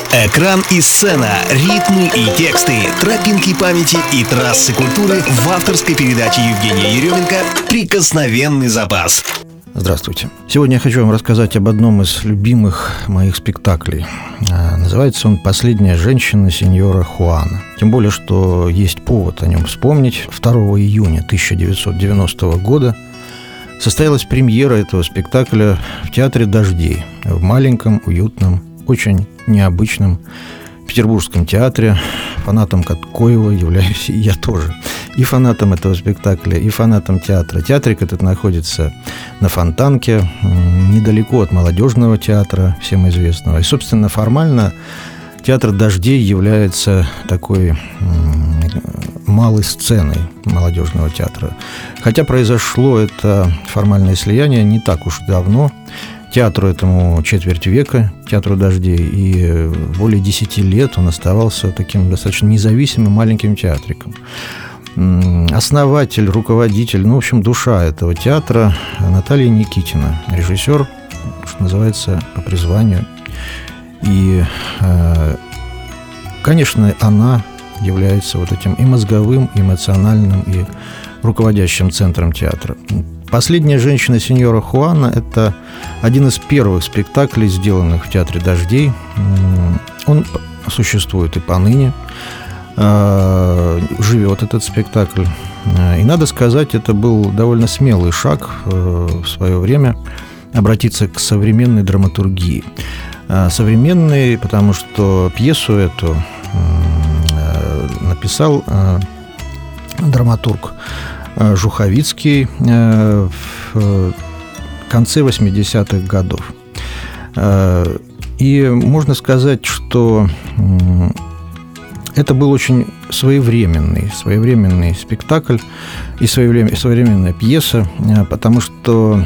Экран и сцена, ритмы и тексты, тропинки памяти и трассы культуры в авторской передаче Евгения Еременко «Прикосновенный запас». Здравствуйте. Сегодня я хочу вам рассказать об одном из любимых моих спектаклей. Называется он «Последняя женщина сеньора Хуана». Тем более, что есть повод о нем вспомнить. 2 июня 1990 года состоялась премьера этого спектакля в Театре Дождей, в маленьком, уютном, очень необычном Петербургском театре, фанатом коего являюсь и я тоже. И фанатом этого спектакля, и фанатом театра. Театрик этот находится на Фонтанке, недалеко от молодежного театра, всем известного. И, собственно, формально Театр Дождей является такой малой сценой молодежного театра. Хотя произошло это формальное слияние не так уж давно. Театру этому четверть века, Театру Дождей, и более 10 лет он оставался таким достаточно независимым маленьким театриком. Основатель, руководитель, в общем, душа этого театра Наталья Никитина, режиссер, что называется, по призванию. И, конечно, она является вот этим и мозговым, и эмоциональным, и руководящим центром театра. «Последняя женщина сеньора Хуана» – это один из первых спектаклей, сделанных в Театре Дождей. Он существует и поныне. Живет этот спектакль. И, надо сказать, это был довольно смелый шаг в свое время обратиться к современной драматургии. Современной, потому что пьесу эту написал драматург Жуховицкий в конце 80-х годов. И можно сказать, что это был очень своевременный спектакль и своевременная пьеса, потому что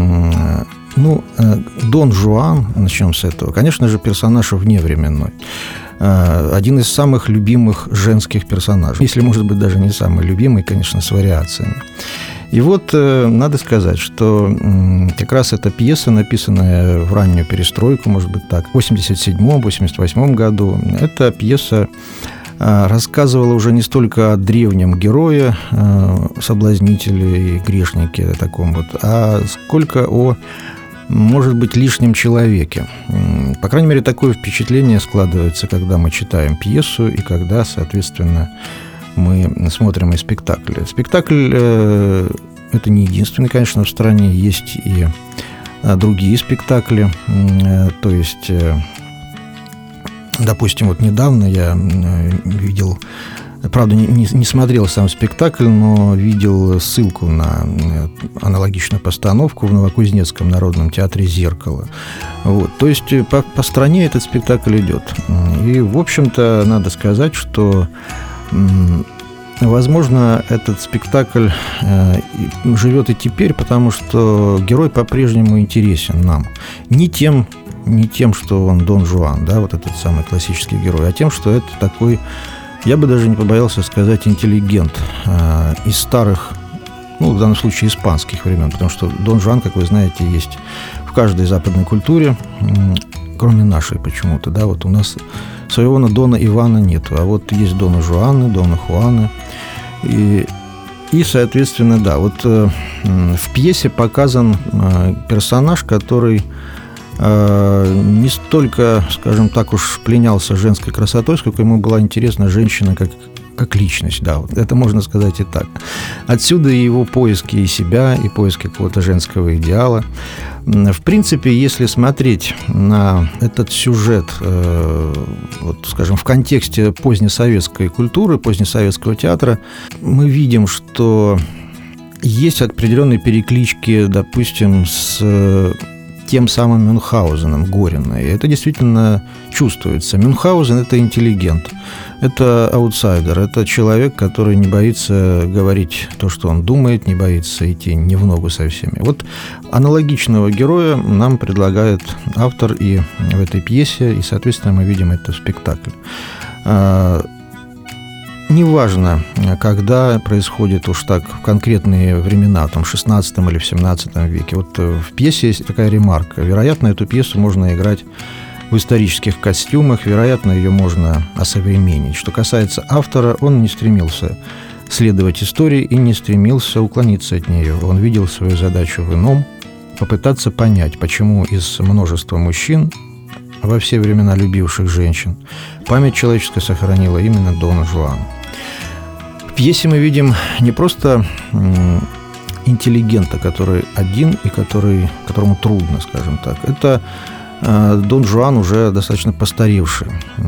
Дон Жуан, начнем с этого, конечно же, персонаж вневременной. Один из самых любимых женских персонажей. Если, может быть, даже не самый любимый, конечно, с вариациями. И вот надо сказать, что как раз эта пьеса, написанная в раннюю перестройку, может быть так, в 87-88 году, эта пьеса рассказывала уже не столько о древнем герое, соблазнителе и грешнике таком вот, а сколько о, может быть, лишнем человеке. По крайней мере, такое впечатление складывается, когда мы читаем пьесу и когда, соответственно, мы смотрим и спектакль. Спектакль это не единственный, конечно, в стране. Есть и другие спектакли. То есть, допустим, вот недавно я видел, правда, не смотрел сам спектакль, но видел ссылку на аналогичную постановку в Новокузнецком народном театре «Зеркало». Вот. То есть по стране этот спектакль идет. И, в общем-то, надо сказать, что, возможно, этот спектакль живет и теперь, потому что герой по-прежнему интересен нам. Не тем, что он Дон Жуан, да, вот этот самый классический герой, а тем, что это такой, я бы даже не побоялся сказать, интеллигент из старых, в данном случае испанских времен, потому что Дон Жуан, как вы знаете, есть в каждой западной культуре, кроме нашей почему-то, да, вот у нас своего Дона Ивана нет, а вот есть Дона Жуаны, Дона Хуаны, и соответственно, да, вот в пьесе показан персонаж, который не столько, скажем так уж, пленялся женской красотой, сколько ему была интересна женщина как личность, да, вот это можно сказать и так. Отсюда и его поиски и себя, и поиски какого-то женского идеала. В принципе, если смотреть на этот сюжет, вот, скажем, в контексте позднесоветской культуры, позднесоветского театра, мы видим, что есть определенные переклички, допустим, с тем самым Мюнхгаузеном, Гориной. И это действительно чувствуется. Мюнхгаузен – это интеллигент, это аутсайдер, это человек, который не боится говорить то, что он думает, не боится идти не в ногу со всеми. Вот аналогичного героя нам предлагает автор и в этой пьесе, и, соответственно, мы видим это в спектакле. Неважно, когда происходит уж так в конкретные времена, там, в 16 или в 17 веке. Вот в пьесе есть такая ремарка. Вероятно, эту пьесу можно играть в исторических костюмах. Вероятно, ее можно осовременить. Что касается автора, он не стремился следовать истории и не стремился уклониться от нее. Он видел свою задачу в ином – попытаться понять, почему из множества мужчин, во все времена любивших женщин, память человеческая сохранила именно Дона Жуана. В пьесе мы видим не просто интеллигента, который один и которому трудно, скажем так. Это Дон Жуан уже достаточно постаревший.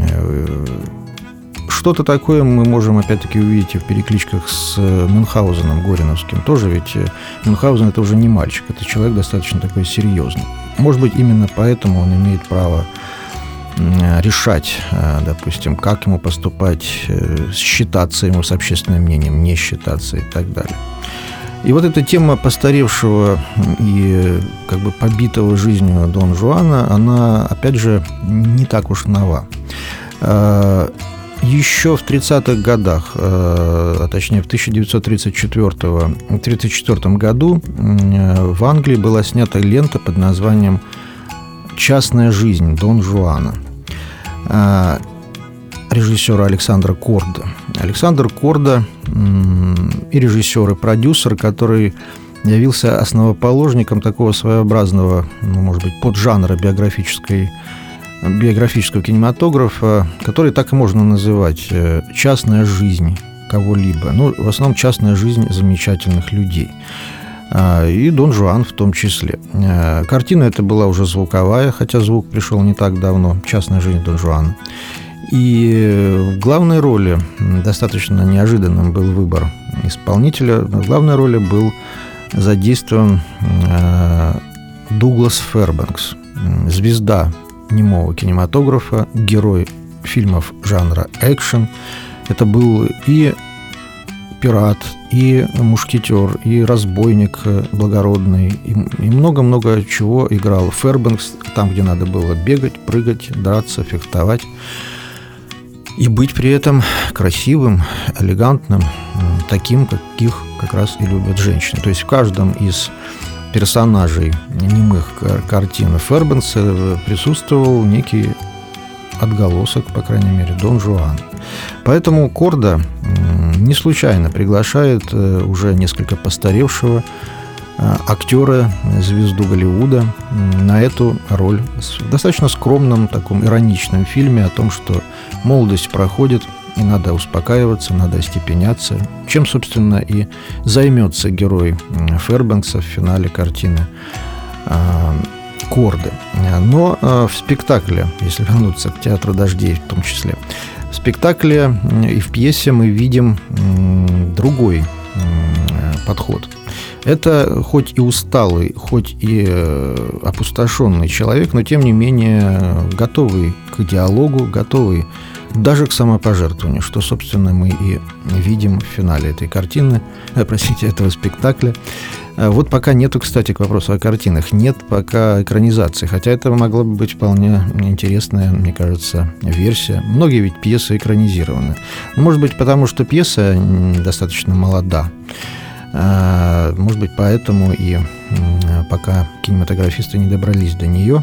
Что-то такое мы можем, опять-таки, увидеть и в перекличках с Мюнхгаузеном, Гориновским. Тоже ведь Мюнхгаузен – это уже не мальчик, это человек достаточно такой серьезный. Может быть, именно поэтому он имеет право решать, допустим, как ему поступать, считаться ему с общественным мнением, не считаться и так далее. И вот эта тема постаревшего и как бы побитого жизнью Дон Жуана, она, опять же, не так уж нова. Еще в 30-х годах, а точнее в 1934 году в Англии была снята лента под названием «Частная жизнь Дон Жуана» режиссера Александра Корда. Александр Корда и режиссер, и продюсер, который явился основоположником такого своеобразного, может быть, поджанра биографического кинематографа, который так и можно называть «частная жизнь кого-либо». Ну, в основном частная жизнь замечательных людей. И Дон Жуан в том числе. Картина эта была уже звуковая, хотя звук пришел не так давно, «Частная жизнь Дон Жуана». И в главной роли, достаточно неожиданным был выбор исполнителя, в главной роли был задействован Дуглас Фэрбэнкс, звезда немого кинематографа, герой фильмов жанра экшен. Это был и пират, и мушкетер, и разбойник благородный, и много-много чего играл Фэрбэнкс там, где надо было бегать, прыгать, драться, фехтовать. И быть при этом красивым, элегантным, таким, каких как раз и любят женщины. То есть в каждом из персонажей немых картин Фэрбэнкса присутствовал некий отголосок, по крайней мере, Дон Жуан. Поэтому Корда не случайно приглашает уже несколько постаревшего актера, звезду Голливуда, на эту роль в достаточно скромном, таком ироничном фильме о том, что молодость проходит, и надо успокаиваться, надо остепеняться, чем, собственно, и займется герой Фэрбэнкса в финале картины Корды. Но в спектакле, если вернуться к «Театру дождей» в том числе, в спектакле и в пьесе мы видим другой подход. Это хоть и усталый, хоть и опустошенный человек, но тем не менее готовый к диалогу, готовый даже к самопожертвованию, что, собственно, мы и видим в финале этой картины, этого спектакля. Вот пока нету, кстати, к вопросу о картинах, нет пока экранизации, хотя это могла бы быть вполне интересная, мне кажется, версия. Многие ведь пьесы экранизированы. Может быть, потому что пьеса достаточно молода. Может быть, поэтому и пока кинематографисты не добрались до нее.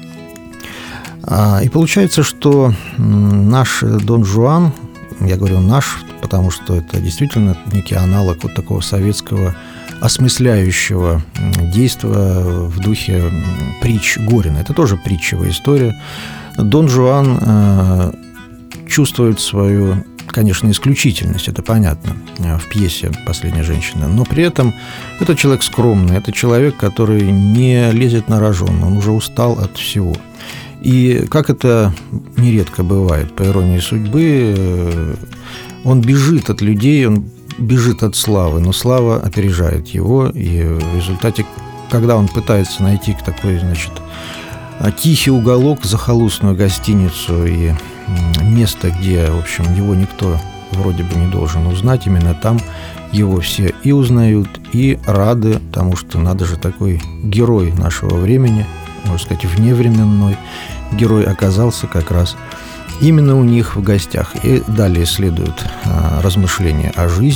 И получается, что наш Дон Жуан, я говорю наш, потому что это действительно некий аналог вот такого советского осмысляющего действия в духе притч Горина. Это тоже притчевая история. Дон Жуан чувствует свою, конечно, исключительность, это понятно, в пьесе «Последняя женщина», но при этом это человек скромный, это человек, который не лезет на рожон, он уже устал от всего. И как это нередко бывает, по иронии судьбы, он бежит от людей, он бежит от славы, но слава опережает его, и в результате, когда он пытается найти такой, значит, тихий уголок, захолустную гостиницу и место, где, в общем, его никто вроде бы не должен узнать, именно там его все и узнают, и рады, потому что надо же, такой герой нашего времени, можно сказать, вневременной герой оказался как раз именно у них в гостях. И далее следуют размышления о жизни,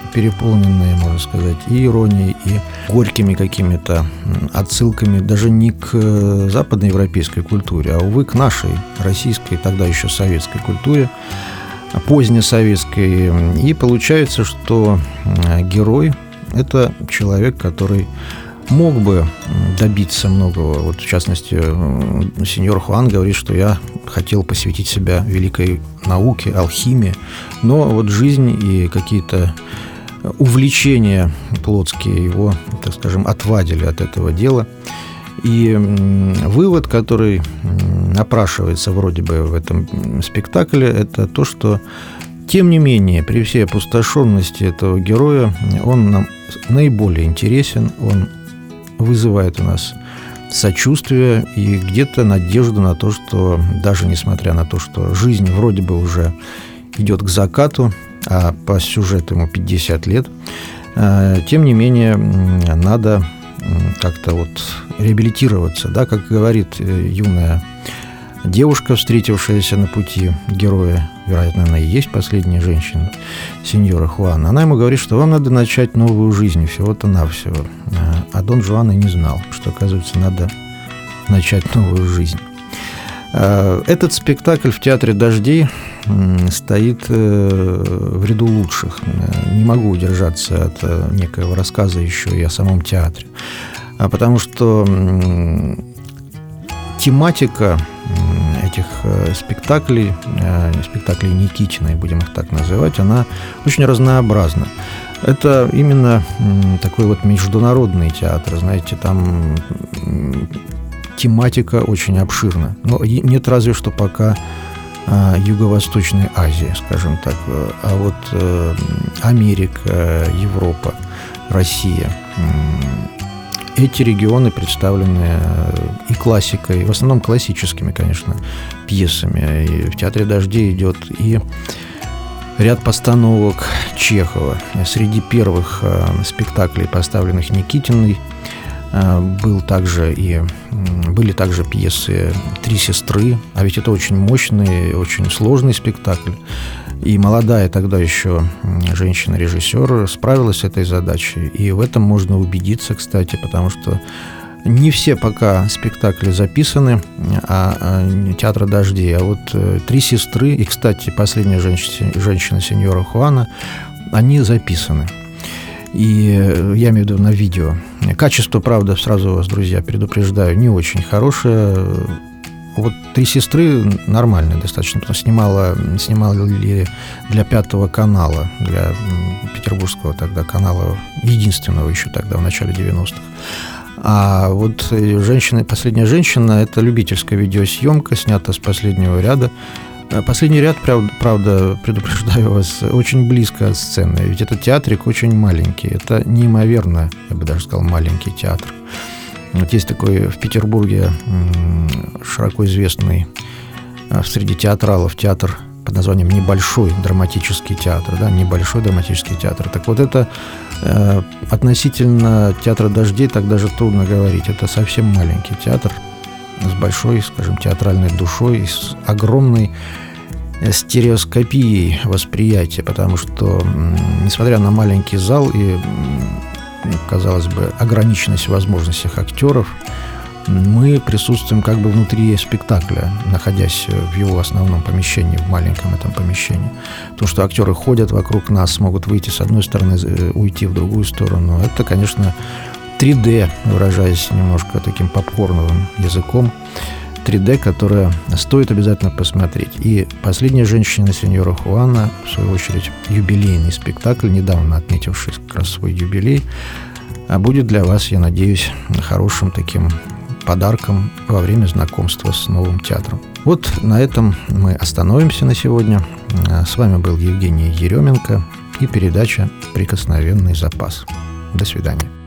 переполненные, можно сказать, и иронией, и горькими какими-то отсылками даже не к западноевропейской культуре, а, увы, к нашей российской, тогда еще советской культуре, позднесоветской. И получается, что герой – это человек, который мог бы добиться многого. Вот, в частности, сеньор Хуан говорит, что я хотел посвятить себя великой науке, алхимии, но вот жизнь и какие-то увлечения плотские его, так скажем, отвадили от этого дела. И вывод, который напрашивается вроде бы в этом спектакле, это то, что, тем не менее, при всей опустошенности этого героя, он нам наиболее интересен, он вызывает у нас сочувствие и где-то надежду на то, что даже несмотря на то, что жизнь вроде бы уже идет к закату, а по сюжету ему 50 лет, тем не менее надо как-то вот реабилитироваться, да, как говорит юная девушка, встретившаяся на пути героя, вероятно, она и есть последняя женщина сеньора Хуана. Она ему говорит, что вам надо начать новую жизнь, всего-то навсего. А Дон Жуан и не знал, что, оказывается, надо начать новую жизнь. Этот спектакль в Театре Дождей стоит в ряду лучших. Не могу удержаться от некоего рассказа еще и о самом театре, потому что тематика этих спектаклей Никитиной, будем их так называть, она очень разнообразна. Это именно такой вот международный театр, знаете, там тематика очень обширна. Но нет разве что пока Юго-Восточной Азии, скажем так. А вот Америка, Европа, Россия, эти регионы представлены и классикой, в основном классическими, конечно, пьесами. И в Театре Дождей идет и ряд постановок Чехова. Среди первых спектаклей, поставленных Никитиной, были также пьесы «Три сестры», а ведь это очень мощный, очень сложный спектакль. И молодая тогда еще женщина-режиссер справилась с этой задачей. И в этом можно убедиться, кстати, потому что не все пока спектакли записаны Театра Дождей, а вот «Три сестры» и, кстати, последняя женщина сеньора Хуана, они записаны. И я имею в виду на видео. Качество, правда, сразу вас, друзья, предупреждаю, не очень хорошее. Вот «Три сестры» нормальные достаточно, потому что снимали для Пятого канала, для петербургского тогда канала, единственного еще тогда, в начале 90-х. А вот «Последняя женщина» – это любительская видеосъемка, снята с последнего ряда. Последний ряд, правда, предупреждаю вас, очень близко от сцены, ведь этот театрик очень маленький, это неимоверно, я бы даже сказал, маленький театр. Вот есть такой в Петербурге широко известный среди театралов театр под названием «Небольшой драматический театр». Да, «Небольшой драматический театр». Так вот это относительно Театра Дождей так даже трудно говорить. Это совсем маленький театр с большой, скажем, театральной душой, с огромной стереоскопией восприятия, потому что, несмотря на маленький зал и, казалось бы, ограниченность в возможностях актеров, мы присутствуем как бы внутри спектакля, находясь в его основном помещении, в маленьком этом помещении. То, что актеры ходят вокруг нас, могут выйти с одной стороны, уйти в другую сторону, это, конечно, 3D, выражаясь немножко таким попкорновым языком, 3D, которое стоит обязательно посмотреть. И «Последняя женщина» сеньора Хуана, в свою очередь, юбилейный спектакль, недавно отметивший как раз свой юбилей, будет для вас, я надеюсь, хорошим таким подарком во время знакомства с новым театром. Вот на этом мы остановимся на сегодня. С вами был Евгений Еременко и передача «Прикосновенный запас». До свидания.